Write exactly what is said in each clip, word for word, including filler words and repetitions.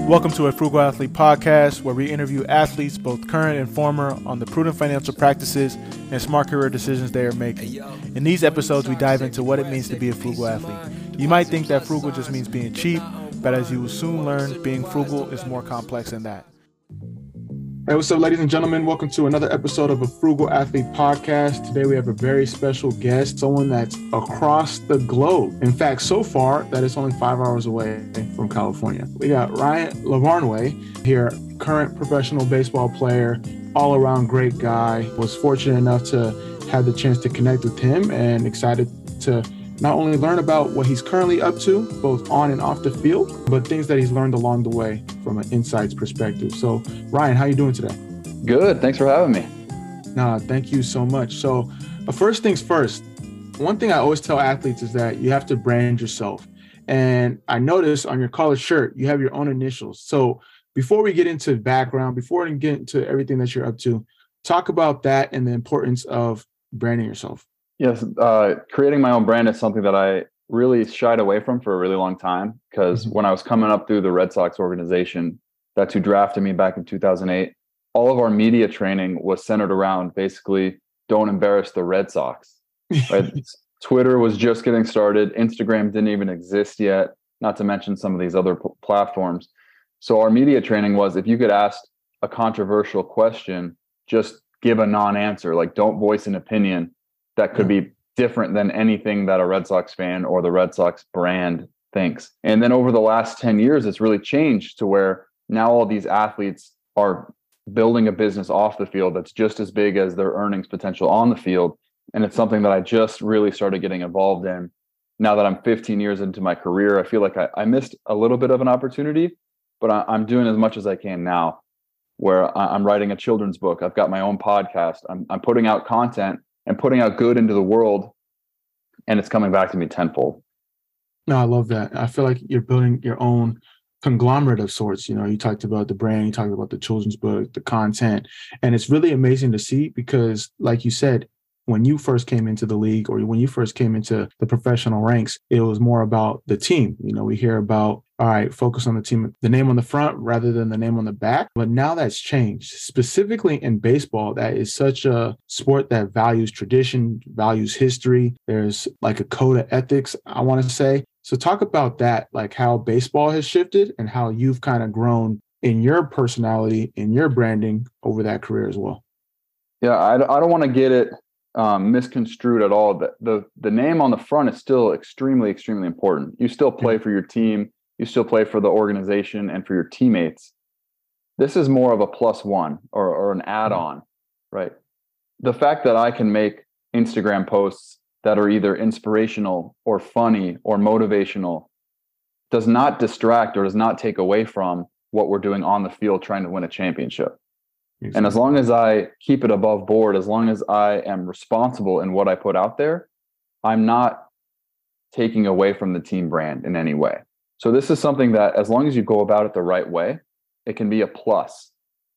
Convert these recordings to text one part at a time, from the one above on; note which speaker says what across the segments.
Speaker 1: Welcome to a Frugal Athlete podcast, where we interview athletes, both current and former, on the prudent financial practices and smart career decisions they are making. In these episodes, we dive into what it means to be a frugal athlete. You might think that frugal just means being cheap, but as you will soon learn, being frugal is more complex than that. Hey, what's up, ladies and gentlemen? Welcome to another episode of a Frugal Athlete podcast. Today we have a very special guest, someone that's across the globe. In fact, so far that it's only five hours away from California. We got Ryan Lavarnway here, current professional baseball player, all-around great guy. Was fortunate enough to have the chance to connect with him and excited to not only learn about what he's currently up to, both on and off the field, but things that he's learned along the way from an insights perspective. So, Ryan, how you doing today?
Speaker 2: Good. Thanks for having me.
Speaker 1: Nah, thank you so much. So, uh, first things first, one thing I always tell athletes is that you have to brand yourself. And I noticed on your college shirt, you have your own initials. So, before we get into background, before we get into everything that you're up to, talk about that and the importance of branding yourself.
Speaker 2: Yes, uh, creating my own brand is something that I really shied away from for a really long time, because mm-hmm. when I was coming up through the Red Sox organization, that's who drafted me back in two thousand eight, all of our media training was centered around basically don't embarrass the Red Sox. Right? Twitter was just getting started. Instagram didn't even exist yet, not to mention some of these other p- platforms. So our media training was, if you could ask a controversial question, just give a non-answer, like don't voice an opinion that could be different than anything that a Red Sox fan or the Red Sox brand thinks. And then over the last ten years, it's really changed to where now all these athletes are building a business off the field that's just as big as their earnings potential on the field. And it's something that I just really started getting involved in. Now that I'm fifteen years into my career, I feel like I, I missed a little bit of an opportunity, but I, I'm doing as much as I can now, where I, I'm writing a children's book. I've got my own podcast. I'm, I'm putting out content and putting out good into the world, and it's coming back to me tenfold.
Speaker 1: No, I love that. I feel like you're building your own conglomerate of sorts. You know, you talked about the brand, you talked about the children's book, the content, and it's really amazing to see because, like you said, when you first came into the league or when you first came into the professional ranks, it was more about the team. You know, we hear about, all right, focus on the team, the name on the front rather than the name on the back. But now that's changed. Specifically in baseball, that is such a sport that values tradition, values history. There's like a code of ethics, I want to say. So talk about that, like how baseball has shifted and how you've kind of grown in your personality, in your branding over that career as well.
Speaker 2: Yeah, I, I don't want to get it Um, misconstrued at all. The, the the name on the front is still extremely, extremely important. You still play for your team. You still play for the organization and for your teammates. This is more of a plus one or, or an add-on, right? The fact that I can make Instagram posts that are either inspirational or funny or motivational does not distract or does not take away from what we're doing on the field trying to win a championship. Exactly. And as long as I keep it above board, as long as I am responsible in what I put out there, I'm not taking away from the team brand in any way. So this is something that as long as you go about it the right way, it can be a plus.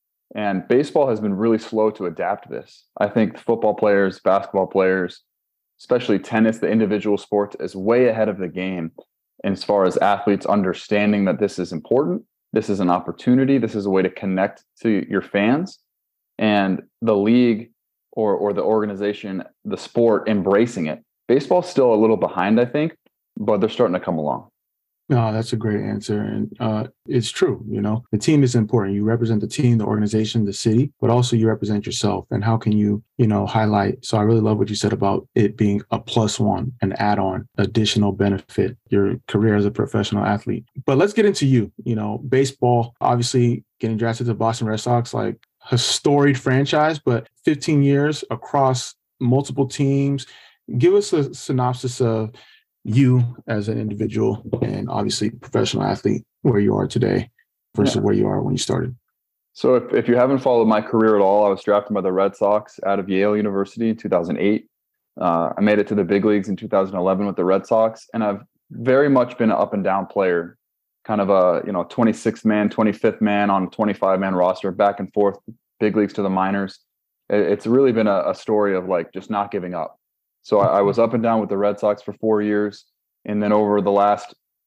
Speaker 2: And baseball has been really slow to adapt to this. I think football players, basketball players, especially tennis, the individual sports, is way ahead of the game as far as athletes understanding that this is important. This is an opportunity. This is a way to connect to your fans, and the league or or the organization, the sport embracing it. Baseball's still a little behind, I think, but they're starting to come along.
Speaker 1: No, that's a great answer. And uh, it's true. You know, the team is important. You represent the team, the organization, the city, but also you represent yourself. And how can you, you know, highlight? So I really love what you said about it being a plus one, an add-on, additional benefit, your career as a professional athlete. But let's get into you, you know, baseball, obviously getting drafted to the Boston Red Sox, like a storied franchise, but fifteen years across multiple teams. Give us a synopsis of you as an individual and obviously professional athlete, where you are today versus yeah. where you are when you started.
Speaker 2: So if, if you haven't followed my career at all, I was drafted by the Red Sox out of Yale University in two thousand eight. Uh, I made it to the big leagues in two thousand eleven with the Red Sox, and I've very much been an up and down player, kind of a, you know, twenty-sixth man, twenty-fifth man on a twenty-five man roster, back and forth, big leagues to the minors. It, it's really been a, a story of like just not giving up. So I, I was up and down with the Red Sox for four years. And then over the last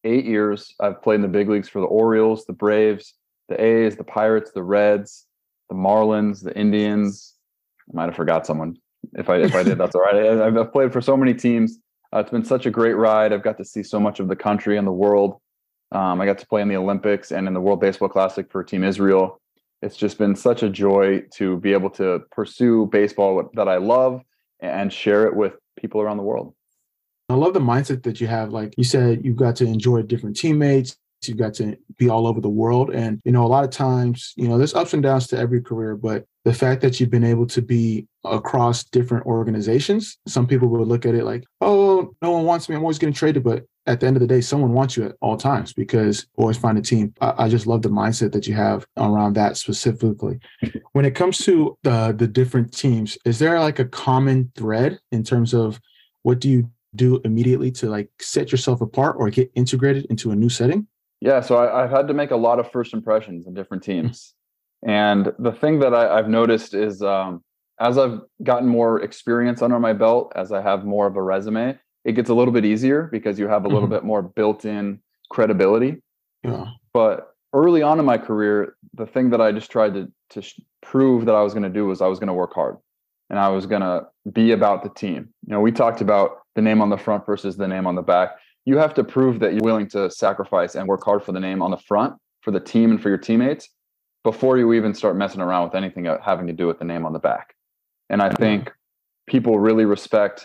Speaker 2: eight years. I've played in the big leagues for the Orioles, the Braves, the A's, the Pirates, the Reds, the Marlins, the Indians. I might have forgot someone. If I if I did, that's all right. I've played for so many teams. Uh, it's been such a great ride. I've got to see so much of the country and the world. Um, I got to play in the Olympics and in the World Baseball Classic for Team Israel. It's just been such a joy to be able to pursue baseball that I love and share it with people around the world.
Speaker 1: I love the mindset that you have. Like you said, you've got to enjoy different teammates. You've got to be all over the world. And, you know, a lot of times, you know, there's ups and downs to every career, but the fact that you've been able to be across different organizations, some people would look at it like, oh, no one wants me. I'm always getting traded. But at the end of the day, someone wants you at all times because always find a team. I, I just love the mindset that you have around that specifically. When it comes to the, the different teams, is there like a common thread in terms of what do you do immediately to like set yourself apart or get integrated into a new setting?
Speaker 2: Yeah, so I, I've had to make a lot of first impressions in different teams. And the thing that I, I've noticed is um, as I've gotten more experience under my belt, as I have more of a resume, it gets a little bit easier because you have a little mm-hmm. bit more built-in credibility.
Speaker 1: Yeah.
Speaker 2: But early on in my career, the thing that I just tried to, to sh- prove that I was going to do was I was going to work hard and I was going to be about the team. You know, we talked about the name on the front versus the name on the back. You have to prove that you're willing to sacrifice and work hard for the name on the front, for the team and for your teammates, before you even start messing around with anything having to do with the name on the back. And I think people really respect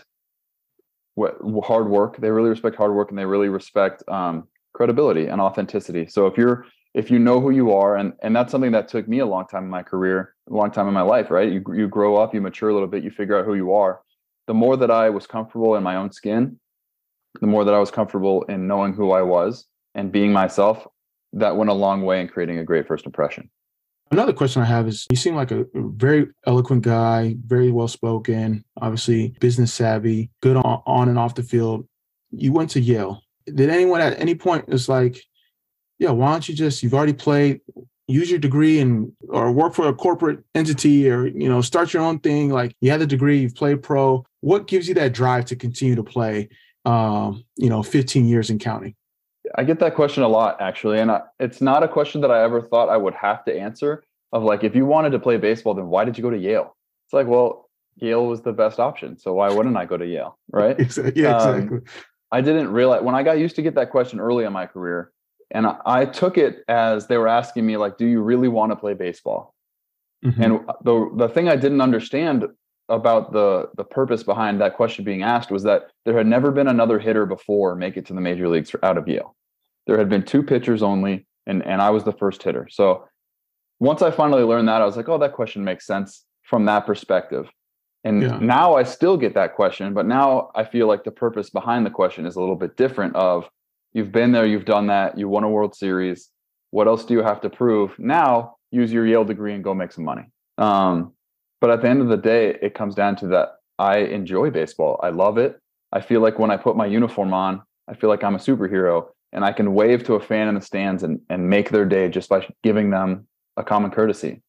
Speaker 2: what hard work. They really respect hard work and they really respect um, credibility and authenticity. So if you're, if you know who you are, and, and that's something that took me a long time in my career, a long time in my life, right? You, you grow up, you mature a little bit, you figure out who you are. The more that I was comfortable in my own skin, the more that I was comfortable in knowing who I was and being myself, that went a long way in creating a great first impression.
Speaker 1: Another question I have is, you seem like a very eloquent guy, very well-spoken, obviously business savvy, good on, on and off the field. You went to Yale. Did anyone at any point was like, yeah, why don't you just, you've already played, use your degree and or work for a corporate entity or, you know, start your own thing. Like you had the degree, you've played pro. What gives you that drive to continue to play, um, you know, fifteen years and counting?
Speaker 2: I get that question a lot, actually. And I, it's not a question that I ever thought I would have to answer of like, if you wanted to play baseball, then why did you go to Yale? It's like, well, Yale was the best option. So why wouldn't I go to Yale? Right.
Speaker 1: Yeah, exactly.
Speaker 2: Um, I didn't realize when I got used to get that question early in my career. And I, I took it as they were asking me, like, do you really want to play baseball? Mm-hmm. And the the thing I didn't understand about the the purpose behind that question being asked was that there had never been another hitter before make it to the major leagues out of Yale. There had been two pitchers only, and, and I was the first hitter. So once I finally learned that, I was like, oh, that question makes sense from that perspective. And yeah. Now I still get that question, but now I feel like the purpose behind the question is a little bit different of, you've been there, you've done that, you won a World Series. What else do you have to prove? Now use your Yale degree and go make some money. Um, but at the end of the day, it comes down to that I enjoy baseball. I love it. I feel like when I put my uniform on, I feel like I'm a superhero and I can wave to a fan in the stands and, and make their day just by giving them a common courtesy.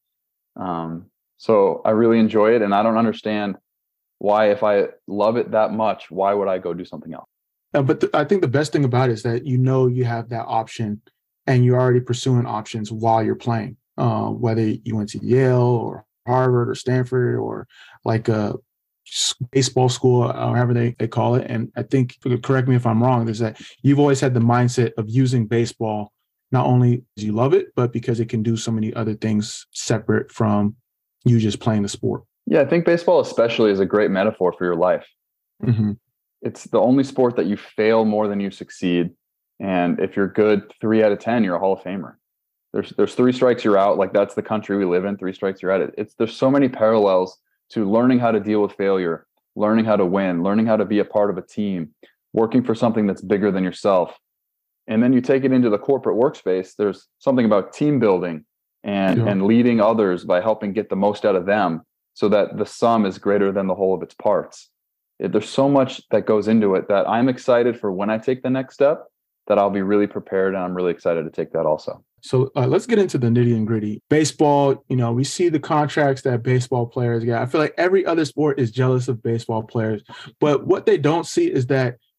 Speaker 2: Um, so I really enjoy it. And I don't understand why, if I love it that much, why would I go do something else?
Speaker 1: Uh, but th- I think the best thing about it is that you know you have that option and you're already pursuing options while you're playing, uh, whether you went to Yale or Harvard or Stanford or like a baseball school, or however they, they call it. And I think, correct me if I'm wrong, is that you've always had the mindset of using baseball, not only because you love it, but because it can do so many other things separate from you just playing the sport.
Speaker 2: Yeah, I think baseball especially is a great metaphor for your life. Mm-hmm. It's the only sport that you fail more than you succeed. And if you're good three out of ten, you're a Hall of Famer. There's there's three strikes, you're out. Like that's the country we live in. Three strikes, you're out. It's there's so many parallels to learning how to deal with failure, learning how to win, learning how to be a part of a team, working for something that's bigger than yourself. And then you take it into the corporate workspace. There's something about team building and, yeah. and leading others by helping get the most out of them so that the sum is greater than the whole of its parts. It, there's so much that goes into it that I'm excited for when I take the next step, that I'll be really prepared, and I'm really excited to take that also.
Speaker 1: So uh, let's get into the nitty and gritty. Baseball, you know, we see the contracts that baseball players get. I feel like every other sport is jealous of baseball players, but what they don't see is that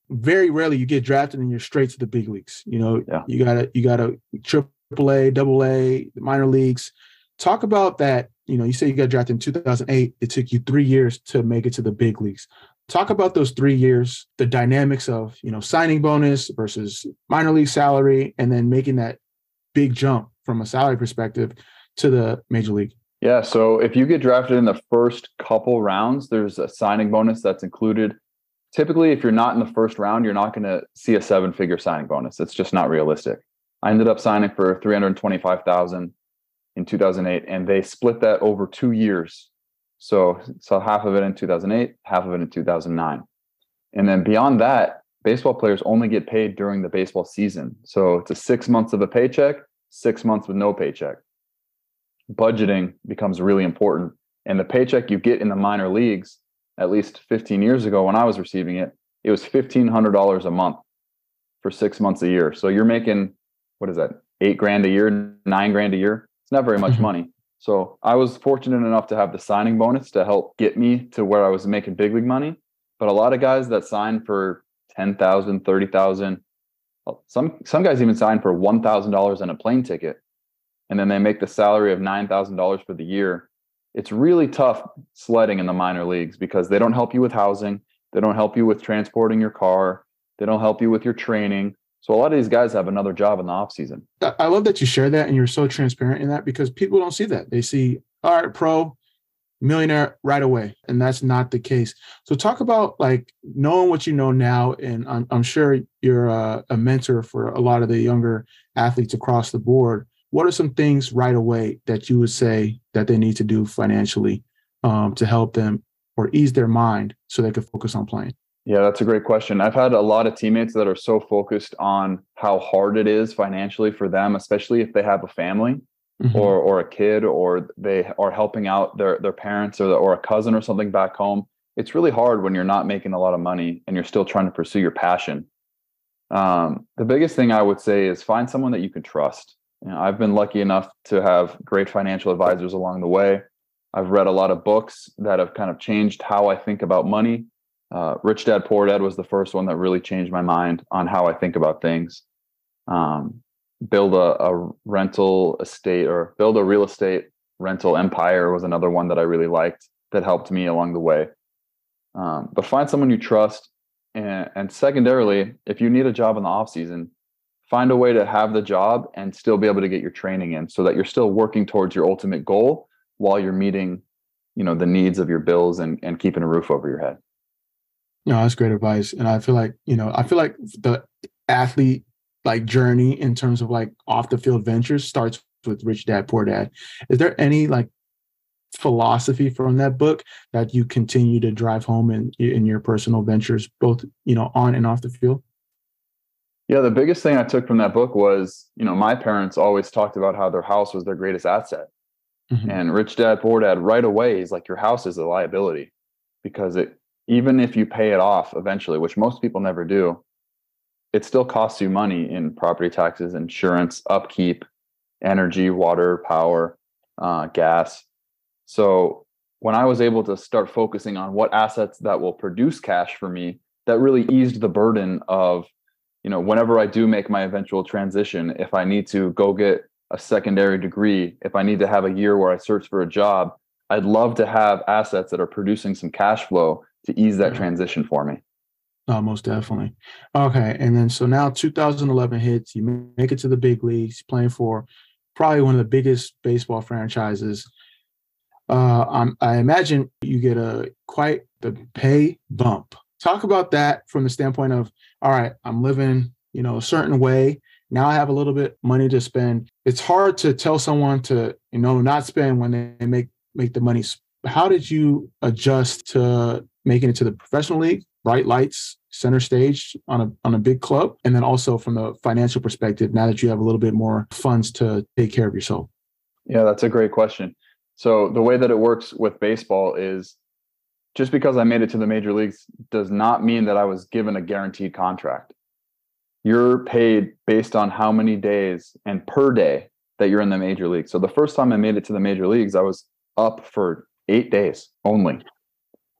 Speaker 1: very rarely you get drafted and you're straight to the big leagues. You know,
Speaker 2: Yeah.
Speaker 1: you gotta you gotta triple A, double A, minor leagues. Talk about that. You know, you say you got drafted in two thousand eight. It took you three years to make it to the big leagues. Talk about those three years, the dynamics of, you know, signing bonus versus minor league salary, and then making that big jump from a salary perspective to the major league.
Speaker 2: Yeah. So if you get drafted in the first couple rounds, there's a signing bonus that's included. Typically, if you're not in the first round, you're not going to see a seven figure signing bonus. It's just not realistic. I ended up signing for three hundred twenty-five thousand dollars in two thousand eight, and they split that over two years. So, so half of it in two thousand eight, half of it in two thousand nine. And then beyond that, baseball players only get paid during the baseball season. So it's a six months of a paycheck, six months with no paycheck. Budgeting becomes really important. And the paycheck you get in the minor leagues, at least fifteen years ago when I was receiving it, it was fifteen hundred dollars a month for six months a year. So you're making, what is that, eight grand a year, nine grand a year? It's not very much
Speaker 1: Mm-hmm.
Speaker 2: money. So I was fortunate enough to have the signing bonus to help get me to where I was making big league money. But a lot of guys that sign for ten thousand, thirty thousand, some some guys even sign for one thousand dollars and a plane ticket, and then they make the salary of nine thousand dollars for the year. It's really tough sledding in the minor leagues because they don't help you with housing. They don't help you with transporting your car. They don't help you with your training. So a lot of these guys have another job in the off season.
Speaker 1: I love that you share that and you're so transparent in that, because people don't see that. They see, all right, pro, millionaire right away. And that's not the case. So talk about like knowing what you know now. And I'm, I'm sure you're a, a mentor for a lot of the younger athletes across the board. What are some things right away that you would say that they need to do financially um, to help them or ease their mind so they can focus on playing?
Speaker 2: Yeah, that's a great question. I've had a lot of teammates that are so focused on how hard it is financially for them, especially if they have a family mm-hmm. or or a kid, or they are helping out their, their parents or, the, or a cousin or something back home. It's really hard when you're not making a lot of money and you're still trying to pursue your passion. Um, the biggest thing I would say is find someone that you can trust. You know, I've been lucky enough to have great financial advisors along the way. I've read a lot of books that have kind of changed how I think about money. Uh, Rich Dad Poor Dad was the first one that really changed my mind on how I think about things. Um, build a, a rental estate or build a real estate rental empire was another one that I really liked that helped me along the way. Um, but find someone you trust. And, and secondarily, if you need a job in the off season, find a way to have the job and still be able to get your training in so that you're still working towards your ultimate goal while you're meeting, you know, the needs of your bills and, and keeping a roof over your head.
Speaker 1: No, that's great advice. And I feel like, you know, I feel like the athlete like journey in terms of like off the field ventures starts with Rich Dad Poor Dad. Is there any like philosophy from that book that you continue to drive home in, in your personal ventures, both, you know, on and off the field?
Speaker 2: Yeah, the biggest thing I took from that book was, you know, my parents always talked about how their house was their greatest asset. Mm-hmm. And Rich Dad Poor Dad right away is like, your house is a liability, because it, even if you pay it off eventually, which most people never do, it still costs you money in property taxes, insurance, upkeep, energy, water, power, uh, gas. So when I was able to start focusing on what assets that will produce cash for me, that really eased the burden of, you know, whenever I do make my eventual transition, if I need to go get a secondary degree, if I need to have a year where I search for a job, I'd love to have assets that are producing some cash flow to ease that transition for me.
Speaker 1: Oh, most definitely. Okay. And then, so now two thousand eleven hits, you make it to the big leagues, playing for probably one of the biggest baseball franchises. Uh, I'm, I imagine you get a quite the pay bump. Talk about that from the standpoint of, all right, I'm living, you know, a certain way. Now I have a little bit money to spend. It's hard to tell someone to, you know, not spend when they make, make the money. How did you adjust to making it to the professional league, bright lights, center stage on a on a big club, and then also from the financial perspective, now that you have a little bit more funds to take care of yourself?
Speaker 2: Yeah, that's a great question. So the way that it works with baseball is, just because I made it to the major leagues does not mean that I was given a guaranteed contract. You're paid based on how many days and per day that you're in the major league. So the first time I made it to the major leagues, I was up for eight days only.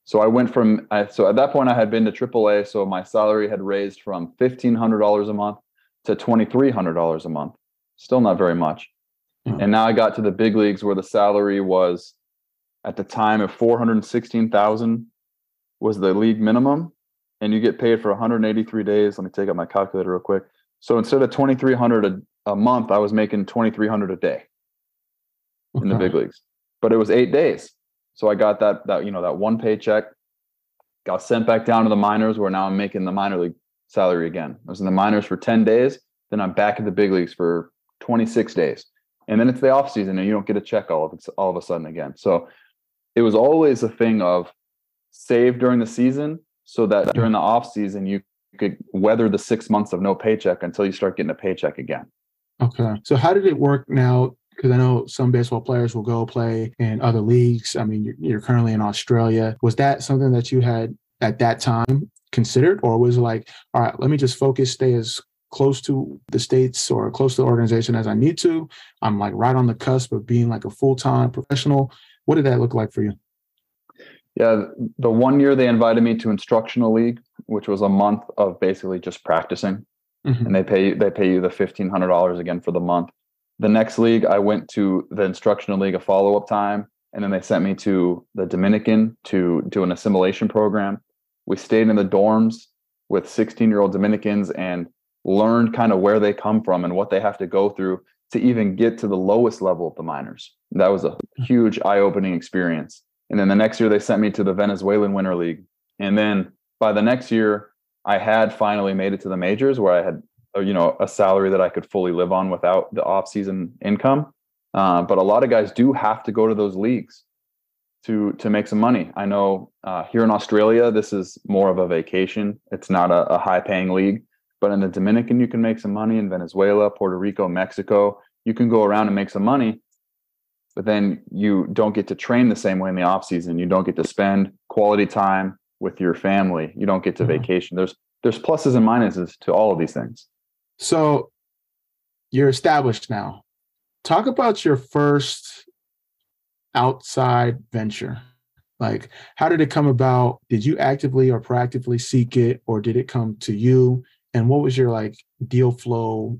Speaker 2: So I went from, I, so at that point I had been to triple A. So my salary had raised from fifteen hundred dollars a month to twenty-three hundred dollars a month. Still not very much. Yeah. And now I got to the big leagues where the salary was at the time of four hundred sixteen thousand dollars was the league minimum. And you get paid for one hundred eighty-three days. Let me take out my calculator real quick. So instead of twenty-three hundred dollars a, a month, I was making twenty-three hundred dollars a day okay. in the big leagues. But it was eight days. So I got that, that, you know, that one paycheck, got sent back down to the minors where now I'm making the minor league salary again. I was in the minors for ten days. Then I'm back at the big leagues for twenty-six days. And then it's the off season and you don't get a check all of, all of a sudden again. So it was always a thing of save during the season so that during the off season, you could weather the six months of no paycheck until you start getting a paycheck again.
Speaker 3: Okay. So how did it work now? Because I know some baseball players will go play in other leagues. I mean, you're, you're currently in Australia. Was that something that you had at that time considered? Or was it like, all right, let me just focus, stay as close to the States or close to the organization as I need to? I'm like right on the cusp of being like a full-time professional. What did that look like for you?
Speaker 2: Yeah, the one year they invited me to instructional league, which was a month of basically just practicing, mm-hmm. and they pay they pay you the fifteen hundred dollars again for the month. The next league, I went to the instructional league a follow up time, and then they sent me to the Dominican to do an assimilation program. We stayed in the dorms with sixteen year old Dominicans and learned kind of where they come from and what they have to go through to even get to the lowest level of the minors. That was a huge eye opening experience. And then the next year they sent me to the Venezuelan Winter League. And then by the next year, I had finally made it to the majors where I had, you know, a salary that I could fully live on without the off-season income. Uh, but a lot of guys do have to go to those leagues to to make some money. I know uh, here in Australia, this is more of a vacation. It's not a, a high-paying league. But in the Dominican, you can make some money. In Venezuela, Puerto Rico, Mexico, you can go around and make some money. But then you don't get to train the same way in the off season. You don't get to spend quality time with your family. You don't get to mm-hmm. vacation. There's there's pluses and minuses to all of these things.
Speaker 3: So you're established now. Talk about your first outside venture. Like, how did it come about? Did you actively or proactively seek it, or did it come to you? And what was your like deal flow,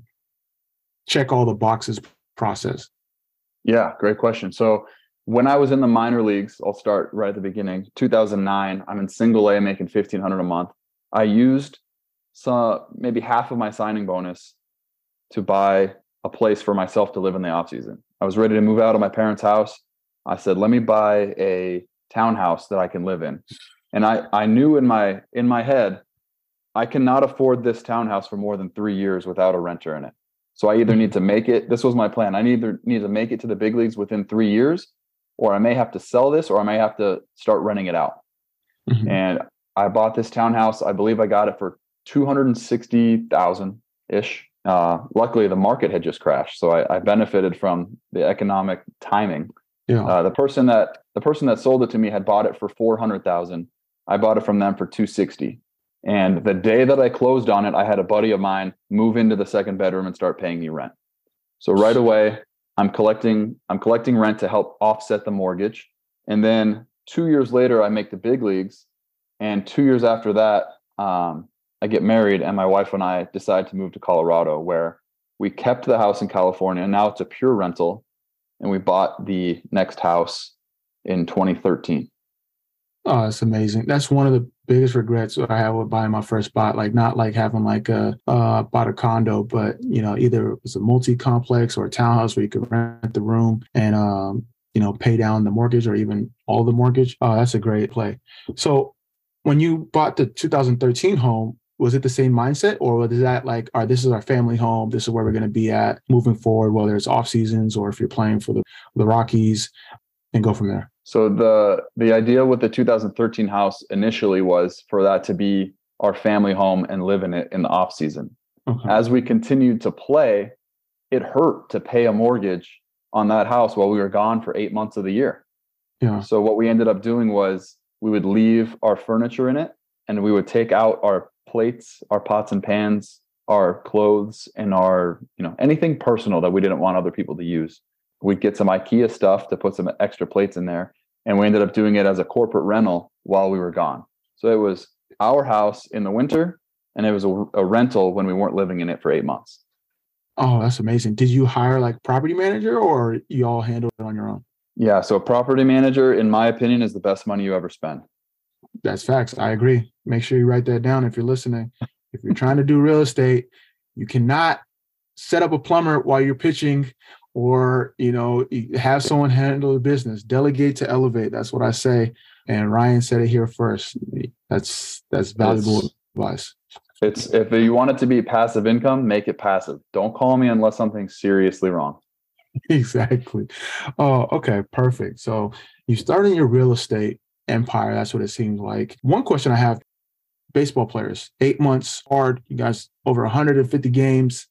Speaker 3: check all the boxes process?
Speaker 2: Yeah, great question. So when I was in the minor leagues, I'll start right at the beginning, two thousand nine, I'm in single A making fifteen hundred dollars a month. I used some, maybe half of my signing bonus to buy a place for myself to live in the off season. I was ready to move out of my parents' house. I said, let me buy a townhouse that I can live in. And I, I knew in my, in my head, I cannot afford this townhouse for more than three years without a renter in it. So I either need to make it, this was my plan. I either need to make it to the big leagues within three years, or I may have to sell this, or I may have to start renting it out. Mm-hmm. And I bought this townhouse. I believe I got it for two hundred sixty thousand ish. Uh, luckily the market had just crashed. So I, I benefited from the economic timing. Yeah. Uh, the person that, the person that sold it to me had bought it for four hundred thousand. I bought it from them for two sixty. And the day that I closed on it, I had a buddy of mine move into the second bedroom and start paying me rent. So right away, I'm collecting, I'm collecting rent to help offset the mortgage. And then two years later, I make the big leagues. And two years after that, um, I get married, and my wife and I decide to move to Colorado, where we kept the house in California. Now it's a pure rental. And we bought the next house in twenty thirteen.
Speaker 3: Oh, that's amazing. That's one of the biggest regrets I have with buying my first spot. Like, not like having like a, uh, bought a condo, but, you know, either it was a multi-complex or a townhouse where you could rent the room and, um, you know, pay down the mortgage or even all the mortgage. Oh, that's a great play. So when you bought the two thousand thirteen home, was it the same mindset, or was that like, all right, this is our family home, this is where we're going to be at moving forward, whether it's off seasons or if you're playing for the, the Rockies, and go from there?
Speaker 2: So the the idea with the two thousand thirteen house initially was for that to be our family home and live in it in the off season. Okay. As we continued to play, it hurt to pay a mortgage on that house while we were gone for eight months of the year. Yeah. So what we ended up doing was we would leave our furniture in it, and we would take out our plates, our pots and pans, our clothes, and our, you know, anything personal that we didn't want other people to use. We'd get some IKEA stuff to put some extra plates in there. and we ended up doing it as a corporate rental while we were gone. So it was our house in the winter, and it was a, a rental when we weren't living in it for eight months.
Speaker 3: Oh, that's amazing. Did you hire like property manager, or you all handled it on your own?
Speaker 2: Yeah. So a property manager, in my opinion, is the best money you ever spend.
Speaker 3: That's facts. I agree. Make sure you write that down if you're listening. If you're trying to do real estate, you cannot set up a plumber while you're pitching, or, you know, have someone handle the business. Delegate to elevate. That's what I say. And Ryan said it here first. That's that's valuable it's, advice.
Speaker 2: It's if you want it to be passive income, make it passive. Don't call me unless something's seriously wrong.
Speaker 3: Exactly. Oh, okay, perfect. So you started your real estate empire. That's what it seems like. One question I have: baseball players, eight months hard. You guys over one hundred fifty games.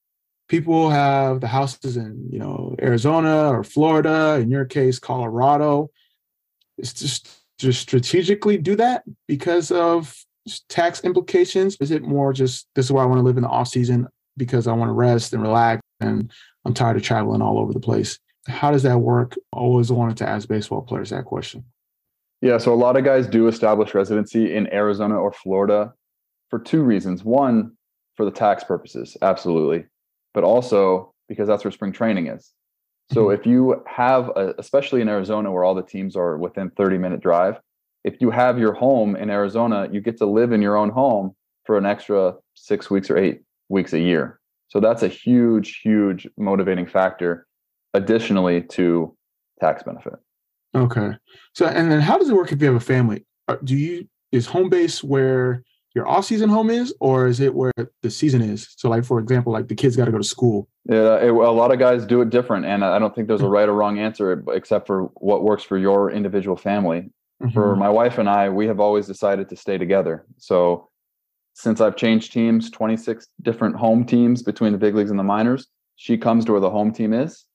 Speaker 3: People have the houses in, you know, Arizona or Florida. In your case, Colorado. It's just just strategically do that because of tax implications? Is it more just this is where I want to live in the off season because I want to rest and relax and I'm tired of traveling all over the place? How does that work? I always wanted to ask baseball players that question.
Speaker 2: Yeah, so a lot of guys do establish residency in Arizona or Florida for two reasons. One, for the tax purposes, absolutely, but also because that's where spring training is. So if you have, a, especially in Arizona where all the teams are within thirty minute drive, if you have your home in Arizona, you get to live in your own home for an extra six weeks or eight weeks a year. So that's a huge, huge motivating factor additionally to tax benefit.
Speaker 3: Okay. So, and then how does it work if you have a family? Do you, is home base where your off-season home is, or is it where the season is? So like, for example, like the kids got to go to school.
Speaker 2: Yeah, it, a lot of guys do it different. And I don't think there's a right or wrong answer except for what works for your individual family. Mm-hmm. For my wife and I, we have always decided to stay together. So since I've changed teams, twenty-six different home teams between the big leagues and the minors, she comes to where the home team is.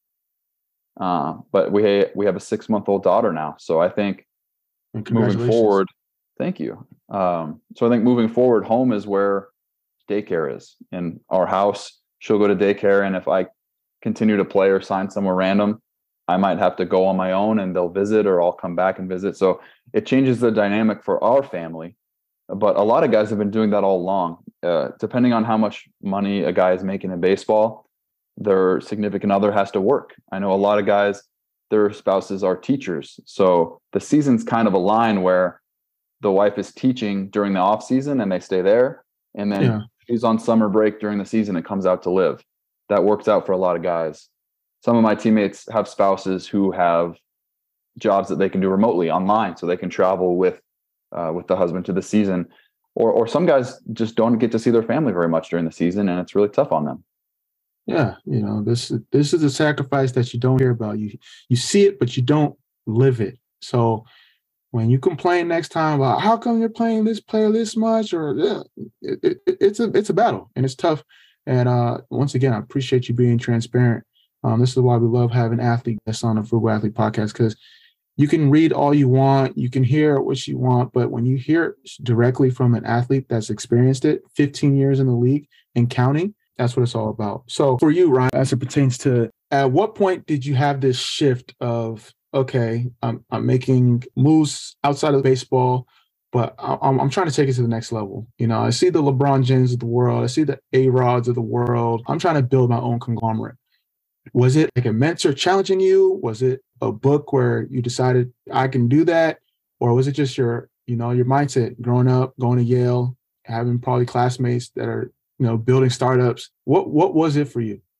Speaker 2: Uh, but we we have a six-month-old daughter now. So I think moving forward, thank you. Um, so I think moving forward, home is where daycare is. In our house, she'll go to daycare. And if I continue to play or sign somewhere random, I might have to go on my own and they'll visit, or I'll come back and visit. So it changes the dynamic for our family. But a lot of guys have been doing that all along. Uh, depending on how much money a guy is making in baseball, their significant other has to work. I know a lot of guys, their spouses are teachers. So the seasons kind of align where the wife is teaching during the off season and they stay there. And then yeah. she's on summer break during the season and comes out to live. That works out for a lot of guys. Some of my teammates have spouses who have jobs that they can do remotely online, so they can travel with uh, with the husband to the season. Or or some guys just don't get to see their family very much during the season, and it's really tough on them.
Speaker 3: Yeah, you know, this this is a sacrifice that you don't hear about. You you see it, but you don't live it. So when you complain next time about how come you're playing this player this much, or yeah, it, it, it's a it's a battle and it's tough. And uh, once again, I appreciate you being transparent. Um, this is why we love having athlete guests on the Frugal Athlete Podcast, because you can read all you want, you can hear what you want, but when you hear it directly from an athlete that's experienced it, fifteen years in the league and counting, that's what it's all about. So for you, Ryan, as it pertains to, at what point did you have this shift of, okay, I'm, I'm making moves outside of baseball, but I'm, I'm trying to take it to the next level. You know, I see the LeBron James of the world. I see the A-Rods of the world. I'm trying to build my own conglomerate. Was it like a mentor challenging you? Was it a book where you decided I can do that? Or was it just your, you know, your mindset growing up, going to Yale, having probably classmates that are, you know, building startups? What, what was it for you?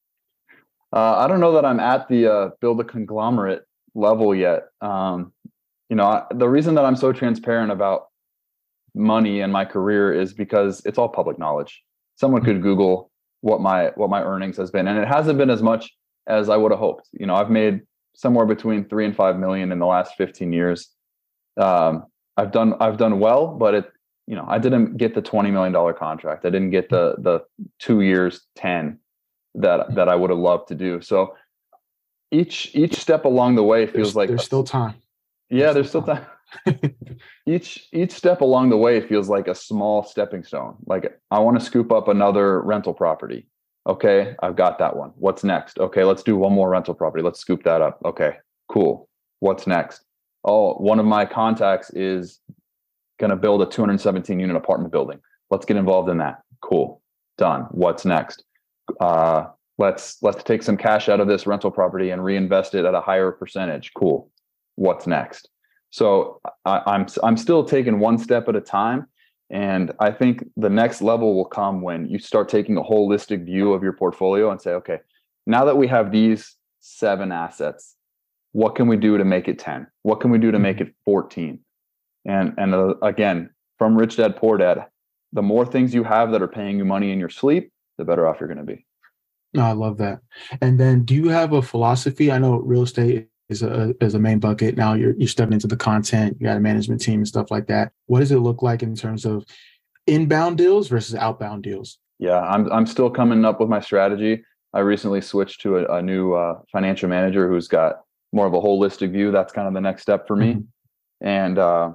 Speaker 2: Uh, I don't know that I'm at the uh, build a conglomerate level yet. Um, you know, I, the reason that I'm so transparent about money and my career is because it's all public knowledge. Someone could Google what my, what my earnings has been. And it hasn't been as much as I would have hoped. You know, I've made somewhere between three and five million in the last fifteen years. Um, I've done, I've done well, but it, you know, I didn't get the twenty million dollars contract. I didn't get the, the two years, ten that, that I would have loved to do. So each, each step along the way feels
Speaker 3: there's,
Speaker 2: like
Speaker 3: there's
Speaker 2: a,
Speaker 3: still time.
Speaker 2: Yeah, there's still time. each, each step along the way feels like a small stepping stone. Like I want to scoop up another rental property. Okay, I've got that one. What's next? Okay, let's do one more rental property. Let's scoop that up. Okay, cool. What's next? Oh, one of my contacts is going to build a two hundred seventeen unit apartment building. Let's get involved in that. Cool. Done. What's next? Uh, let's let's take some cash out of this rental property and reinvest it at a higher percentage. Cool. What's next? So I, I'm I'm still taking one step at a time, and I think the next level will come when you start taking a holistic view of your portfolio and say, okay, now that we have these seven assets, what can we do to make it ten? What can we do to make it fourteen? And and uh, again, from Rich Dad Poor Dad, the more things you have that are paying you money in your sleep, the better off you're going to be.
Speaker 3: No, I love that. And then, do you have a philosophy? I know real estate is a is a main bucket. Now you're you're stepping into the content. You got a management team and stuff like that. What does it look like in terms of inbound deals versus outbound deals?
Speaker 2: Yeah, I'm I'm still coming up with my strategy. I recently switched to a, a new uh, financial manager who's got more of a holistic view. That's kind of the next step for me. Mm-hmm. And uh,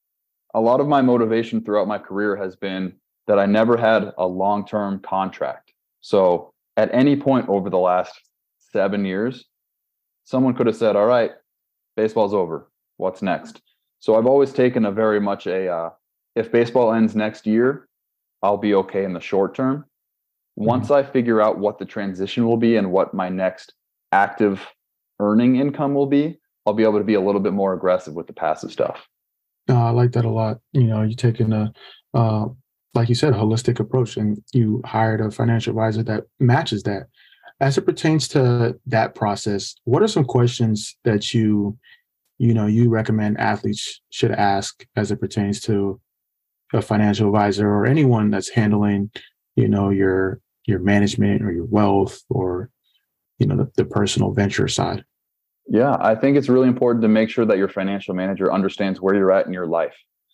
Speaker 2: a lot of my motivation throughout my career has been that I never had a long-term contract. So at any point over the last seven years, someone could have said, all right, baseball's over. What's next? So I've always taken a very much a, uh, if baseball ends next year, I'll be okay in the short term. Once mm-hmm. I figure out what the transition will be and what my next active earning income will be, I'll be able to be a little bit more aggressive with the passive stuff.
Speaker 3: Uh, I like that a lot. You know, you're taking a, uh, like you said, a holistic approach, and you hired a financial advisor that matches that. As it pertains to that process, what are some questions that you, you know, you recommend athletes should ask as it pertains to a financial advisor or anyone that's handling, you know, your your management or your wealth or, you know, the, the personal venture side?
Speaker 2: Yeah, I think it's really important to make sure that your financial manager understands where you're at in your life.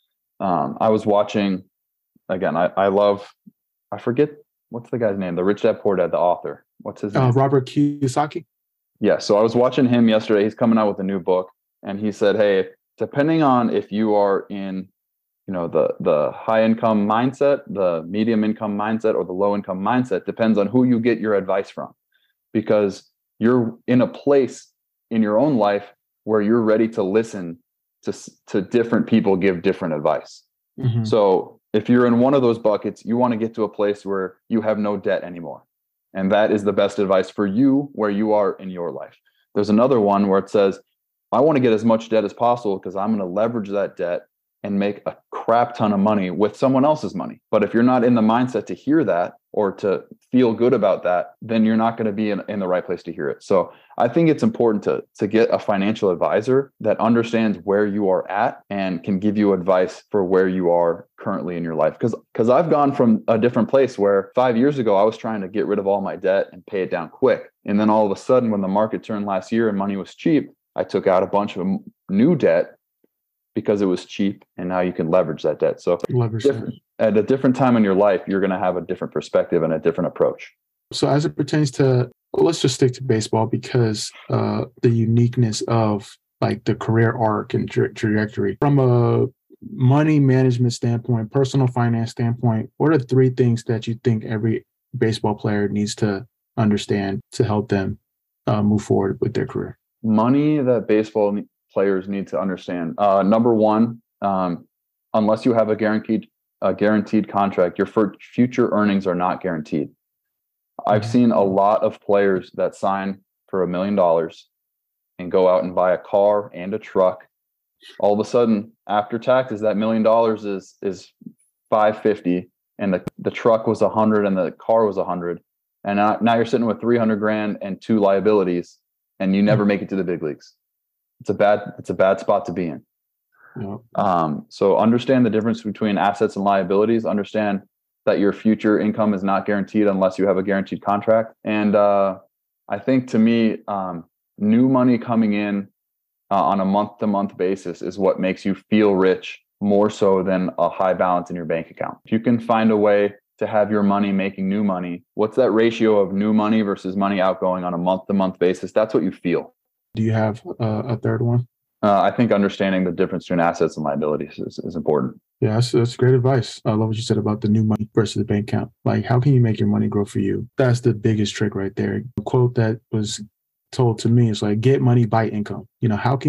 Speaker 2: Um, I was watching, again, I, I love, I forget, what's the guy's name? The Rich Dad Poor Dad, the author. What's his name?
Speaker 3: Uh, Robert Kiyosaki.
Speaker 2: Yeah, so I was watching him yesterday. He's coming out with a new book. And he said, hey, depending on if you are in, you know, the, the high income mindset, the medium income mindset, or the low income mindset, depends on who you get your advice from. Because you're in a place in your own life where you're ready to listen to, to different people give different advice. Mm-hmm. So if you're in one of those buckets, you want to get to a place where you have no debt anymore. And that is the best advice for you where you are in your life. There's another one where it says, I want to get as much debt as possible because I'm going to leverage that debt and make a crap ton of money with someone else's money. But if you're not in the mindset to hear that or to feel good about that, then you're not going to be in, in the right place to hear it. So I think it's important to, to get a financial advisor that understands where you are at and can give you advice for where you are currently in your life. Because because I've gone from a different place where five years ago, I was trying to get rid of all my debt and pay it down quick. And then all of a sudden, when the market turned last year and money was cheap, I took out a bunch of new debt because it was cheap, and now you can leverage that debt. So at a different time in your life, you're going to have a different perspective and a different approach.
Speaker 3: So as it pertains to, well, let's just stick to baseball because uh, the uniqueness of like the career arc and tra- trajectory from a money management standpoint, personal finance standpoint, what are three things that you think every baseball player needs to understand to help them uh, move forward with their career?
Speaker 2: Money that baseball players need to understand. Uh, number one, um, unless you have a guaranteed a guaranteed contract, your future earnings are not guaranteed. I've seen a lot of players that sign for a million dollars and go out and buy a car and a truck. All of a sudden, after taxes, that million dollars is is five fifty, and the the truck was a hundred, and the car was a hundred, and now, now you're sitting with three hundred grand and two liabilities, and you never make it to the big leagues. It's a bad, it's a bad spot to be in. Yep. Um, so understand the difference between assets and liabilities. Understand that your future income is not guaranteed unless you have a guaranteed contract. And uh, I think to me, um, new money coming in uh, on a month-to-month basis is what makes you feel rich more so than a high balance in your bank account. If you can find a way to have your money making new money, what's that ratio of new money versus money outgoing on a month-to-month basis? That's what you feel.
Speaker 3: Do you have uh, a third one?
Speaker 2: Uh, I think understanding the difference between assets and liabilities is, is important.
Speaker 3: Yeah, that's, that's great advice. I love what you said about the new money versus the bank account. Like, how can you make your money grow for you? That's the biggest trick right there. A quote that was told to me is like, get money by income. You know, how can you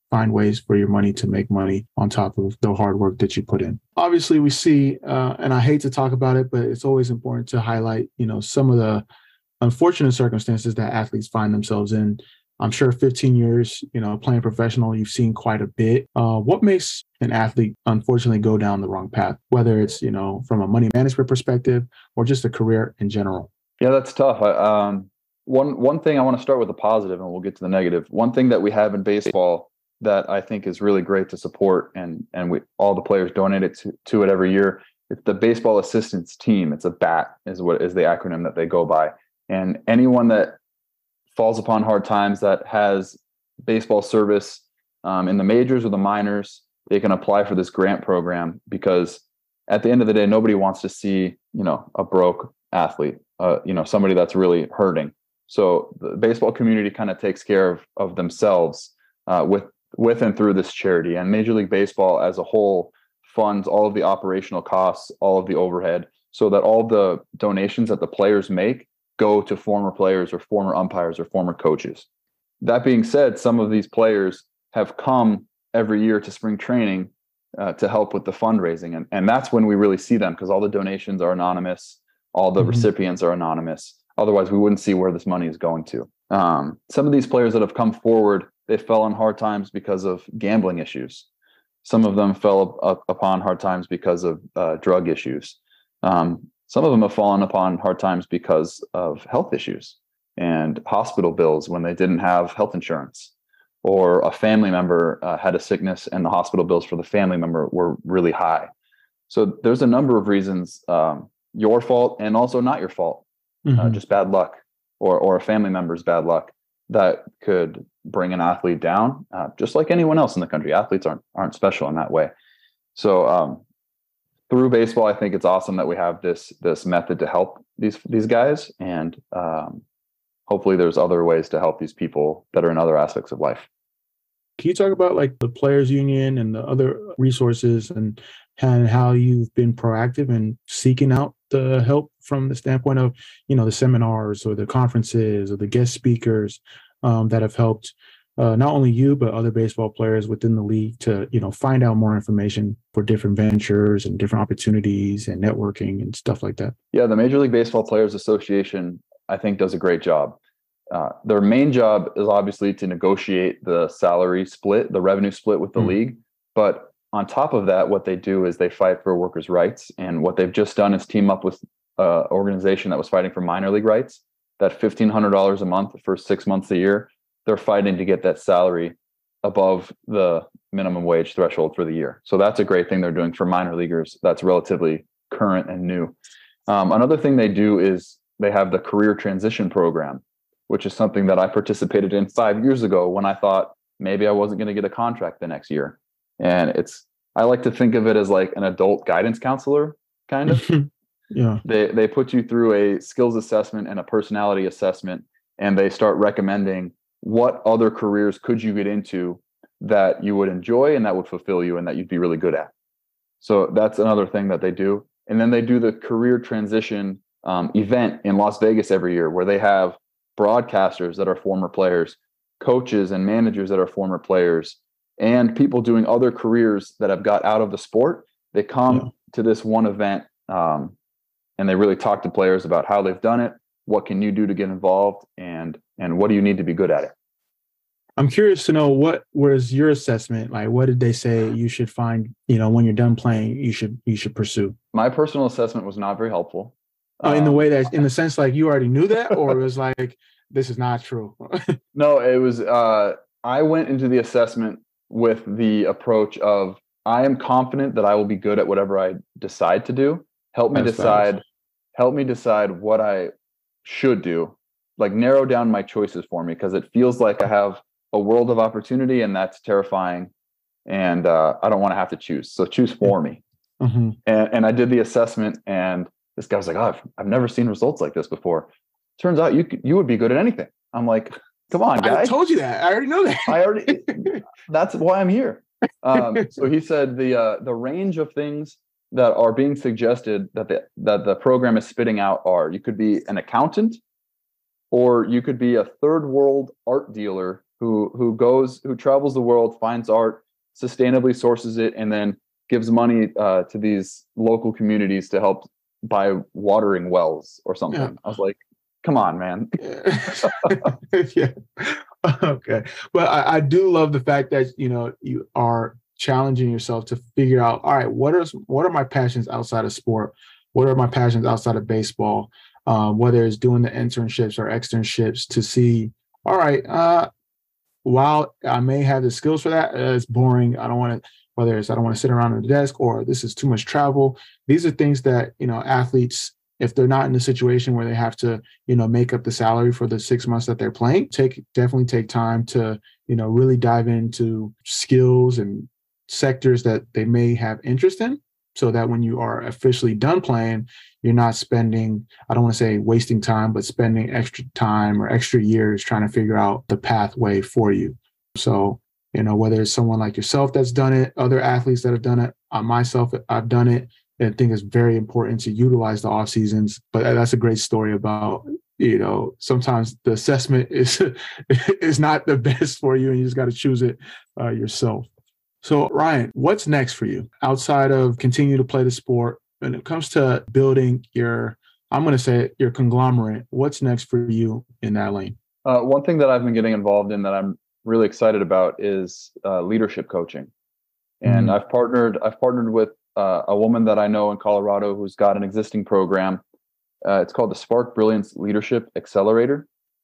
Speaker 3: find ways for your money to make money on top of the hard work that you put in. Obviously, we see, uh, and I hate to talk about it, but it's always important to highlight, you know, some of the unfortunate circumstances that athletes find themselves in. I'm sure fifteen years, you know, playing professional, you've seen quite a bit. Uh, what makes an athlete unfortunately go down the wrong path, whether it's, you know, from a money management perspective or just a career in general?
Speaker 2: Yeah, that's tough. I, um, one one thing I want to start with the positive, and we'll get to the negative. One thing that we have in baseball that I think is really great to support, and and we all the players donate it to, to it every year. It's the baseball assistance team. It's a B A T is what is the acronym that they go by. And anyone that falls upon hard times that has baseball service um, in the majors or the minors, they can apply for this grant program, because at the end of the day, nobody wants to see, you know, a broke athlete, uh, you know, somebody that's really hurting. So the baseball community kind of takes care of, of themselves uh, with, with and through this charity. And Major League Baseball as a whole funds all of the operational costs, all of the overhead, so that all the donations that the players make go to former players or former umpires or former coaches. That being said, some of these players have come every year to spring training uh, to help with the fundraising. And, and that's when we really see them, because all the donations are anonymous, all the mm-hmm. recipients are anonymous. Otherwise, we wouldn't see where this money is going to. Um, some of these players that have come forward, they fell on hard times because of gambling issues. Some of them fell up upon hard times because of uh, drug issues. Um, Some of them have fallen upon hard times because of health issues and hospital bills when they didn't have health insurance, or a family member uh, had a sickness and the hospital bills for the family member were really high. So there's a number of reasons, um, your fault and also not your fault, mm-hmm. uh, just bad luck, or or a family member's bad luck, that could bring an athlete down, uh, just like anyone else in the country. Athletes aren't aren't special in that way. So um, through baseball, I think it's awesome that we have this this method to help these these guys, and um, hopefully there's other ways to help these people that are in other aspects of life.
Speaker 3: Can you talk about like the players union and the other resources, and and how you've been proactive in seeking out the help from the standpoint of, you know, the seminars or the conferences or the guest speakers um, that have helped uh, not only you, but other baseball players within the league to, you know, find out more information for different ventures and different opportunities and networking and stuff like that?
Speaker 2: Yeah, the Major League Baseball Players Association, I think, does a great job. Uh, their main job is obviously to negotiate the salary split, the revenue split with the mm-hmm. league. But on top of that, what they do is they fight for workers' rights. And what they've just done is team up with an organization that was fighting for minor league rights. That fifteen hundred dollars a month for six months a year, they're fighting to get that salary above the minimum wage threshold for the year. So that's a great thing they're doing for minor leaguers. That's relatively current and new. Um, another thing they do is they have the career transition program, which is something that I participated in five years ago when I thought maybe I wasn't going to get a contract the next year. And it's, I like to think of it as like an adult guidance counselor, kind of.
Speaker 3: Yeah.
Speaker 2: They they put you through a skills assessment and a personality assessment, and they start recommending what other careers could you get into that you would enjoy and that would fulfill you and that you'd be really good at. So that's another thing that they do. And then they do the career transition um, event in Las Vegas every year, where they have broadcasters that are former players, coaches and managers that are former players, and people doing other careers that have got out of the sport. They come yeah. to this one event um, and they really talk to players about how they've done it, what can you do to get involved, and and what do you need to be good at it.
Speaker 3: I'm curious to know, what was your assessment like? What did they say you should find, you know, when you're done playing, you should you should pursue?
Speaker 2: My personal assessment was not very helpful.
Speaker 3: Oh, in the way that, in the sense, like you already knew that, or it was like, this is not true?
Speaker 2: No, it was, uh, I went into the assessment with the approach of, I am confident that I will be good at whatever I decide to do. Help me That's decide, fast. help me decide what I should do, like narrow down my choices for me, because it feels like I have a world of opportunity, and that's terrifying. And uh, I don't want to have to choose. So choose for me. Mm-hmm. And, and I did the assessment, and this guy was like, oh, I've, I've never seen results like this before. Turns out you you would be good at anything. I'm like, come on, guys.
Speaker 3: I told you that. I already know that.
Speaker 2: I already, that's why I'm here. Um, so he said the uh, the range of things that are being suggested that the, that the program is spitting out are, you could be an accountant, or you could be a third world art dealer who who goes who travels the world, finds art, sustainably sources it, and then gives money uh, to these local communities to help buy watering wells or something. Yeah. I was like, come on, man.
Speaker 3: Yeah. Okay. But I, I do love the fact that, you know, you are challenging yourself to figure out, all right, what are what are my passions outside of sport? What are my passions outside of baseball? Um, whether it's doing the internships or externships to see, all right, uh, while I may have the skills for that, uh, it's boring. I don't want to, whether it's I don't want to sit around at the desk or this is too much travel. These are things that, you know, athletes, if they're not in a situation where they have to, you know, make up the salary for the six months that they're playing, take definitely take time to, you know, really dive into skills and sectors that they may have interest in, so that when you are officially done playing, you're not spending, I don't want to say wasting time, but spending extra time or extra years trying to figure out the pathway for you. So, you know, whether it's someone like yourself that's done it, other athletes that have done it, uh, myself, I've done it. I think it's very important to utilize the off seasons. But that's a great story about, you know, sometimes the assessment is is not the best for you, and you just got to choose it uh, yourself. So, Ryan, what's next for you outside of continue to play the sport? When it comes to building your, I'm going to say it, your conglomerate, what's next for you in that lane?
Speaker 2: Uh, one thing that I've been getting involved in that I'm really excited about is uh, leadership coaching. And mm-hmm. I've partnered, I've partnered with uh, a woman that I know in Colorado who's got an existing program. Uh, it's called the Spark Brilliance Leadership Accelerator.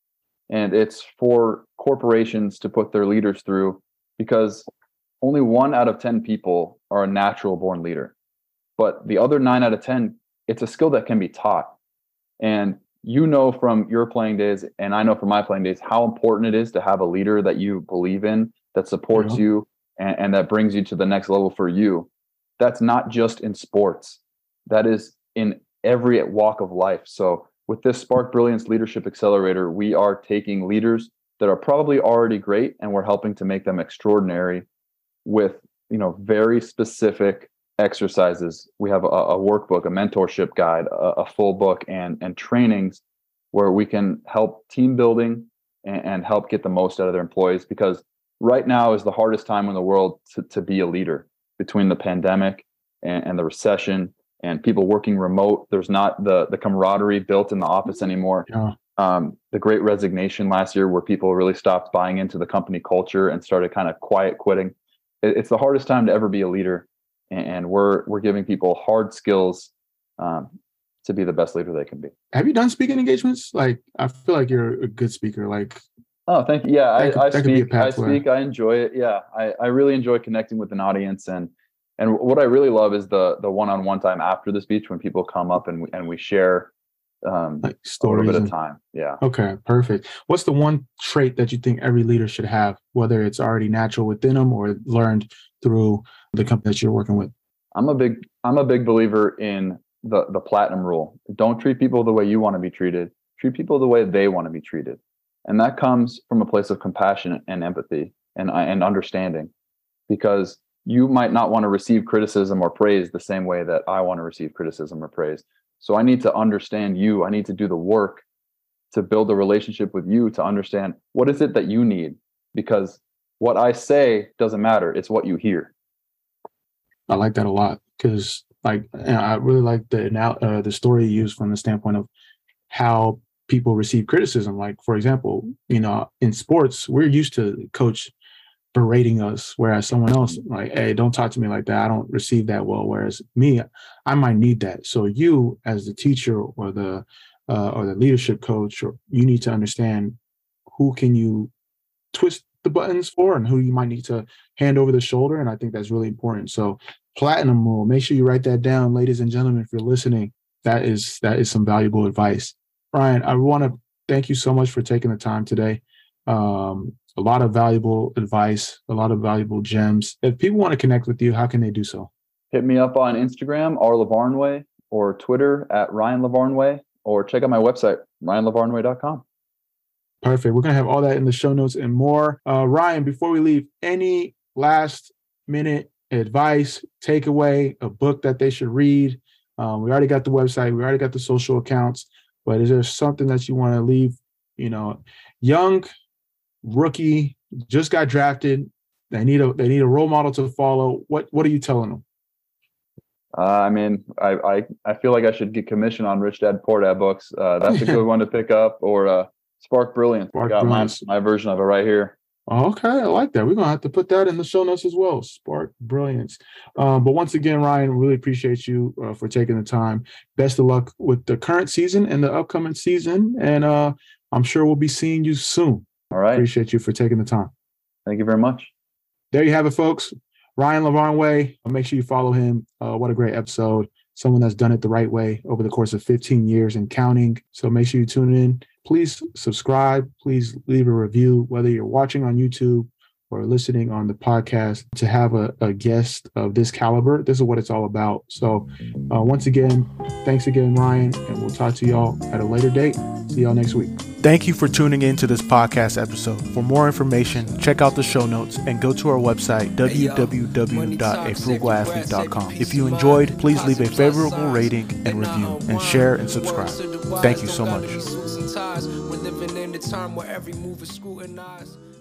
Speaker 2: And it's for corporations to put their leaders through, because only one out of ten people are a natural born leader. But the other nine out of ten, it's a skill that can be taught. And you know from your playing days, and I know from my playing days, how important it is to have a leader that you believe in, that supports yeah. you, and, and that brings you to the next level for you. That's not just in sports. That is in every walk of life. So with this Spark Brilliance Leadership Accelerator, we are taking leaders that are probably already great, and we're helping to make them extraordinary with, you know, very specific exercises. We have a, a workbook, a mentorship guide, a, a full book, and and trainings where we can help team building and, and help get the most out of their employees. Because right now is the hardest time in the world to, to be a leader, between the pandemic and, and the recession and people working remote. There's not the the camaraderie built in the office anymore. Yeah. Um, the Great Resignation last year, where people really stopped buying into the company culture and started kind of quiet quitting. It, it's the hardest time to ever be a leader. And we're we're giving people hard skills um, to be the best leader they can be.
Speaker 3: Have you done speaking engagements? Like, I feel like you're a good speaker. Like,
Speaker 2: oh, thank you. Yeah, I, could, I speak. I speak. I enjoy it. Yeah, I, I really enjoy connecting with an audience, and and what I really love is the the one on one time after the speech, when people come up and we, and we share um, like stories, a little bit of time. Yeah.
Speaker 3: Okay, perfect. What's the one trait that you think every leader should have, whether it's already natural within them or learned through the company that you're working with?
Speaker 2: I'm a big I'm a big believer in the the platinum rule. Don't treat people the way you want to be treated. Treat people the way they want to be treated. And that comes from a place of compassion and empathy and and understanding, because you might not want to receive criticism or praise the same way that I want to receive criticism or praise. So I need to understand you. I need to do the work to build a relationship with you, to understand what is it that you need, because what I say doesn't matter. It's what you hear.
Speaker 3: I like that a lot, because like I really like the uh, the story you use from the standpoint of how people receive criticism. Like, for example, you know, in sports, we're used to coach berating us, whereas someone else like, hey, don't talk to me like that. I don't receive that well. Whereas me, I might need that. So you, as the teacher or the uh, or the leadership coach, or you need to understand who can you twist the buttons for and who you might need to hand over the shoulder. And I think that's really important. So platinum rule, make sure you write that down, ladies and gentlemen, if you're listening. That is that is some valuable advice. Ryan, I want to thank you so much for taking the time today. Um, a lot of valuable advice, a lot of valuable gems. If people want to connect with you, how can they do so?
Speaker 2: Hit me up on Instagram, R Lavarnway, or Twitter at Ryan Lavarnway, or check out my website, ryan lavarnway dot com.
Speaker 3: Perfect. We're going to have all that in the show notes and more. Uh, Ryan, before we leave, any last minute advice, takeaway, a book that they should read? Um, we already got the website. We already got the social accounts. But is there something that you want to leave, you know, young rookie just got drafted. They need a they need a role model to follow. What what are you telling them?
Speaker 2: Uh, I mean, I, I I feel like I should get commission on Rich Dad Poor Dad books. Uh, that's a good one to pick up. Or uh, Spark Brilliance.
Speaker 3: Spark
Speaker 2: I got my,
Speaker 3: Brilliance.
Speaker 2: my version of it right here.
Speaker 3: Okay, I like that. We're gonna have to put that in the show notes as well. Spark Brilliance. Um, but once again, Ryan, really appreciate you uh, for taking the time. Best of luck with the current season and the upcoming season, and uh, I'm sure we'll be seeing you soon.
Speaker 2: All right.
Speaker 3: Appreciate you for taking the time.
Speaker 2: Thank you very much.
Speaker 3: There you have it, folks. Ryan LaVarn Way. Make sure you follow him. Uh, what a great episode. Someone that's done it the right way over the course of fifteen years and counting. So make sure you tune in. Please subscribe. Please leave a review, whether you're watching on YouTube or listening on the podcast. To have a, a guest of this caliber, this is what it's all about. So uh, once again, thanks again, Ryan, and we'll talk to y'all at a later date. See y'all next week.
Speaker 1: Thank you for tuning in to this podcast episode. For more information, check out the show notes and go to our website, w w w dot a frugal athlete dot com. If you enjoyed, please leave a favorable rating and review, and share and subscribe. Thank you so much.
Speaker 4: We're living in a time where every move is scrutinized.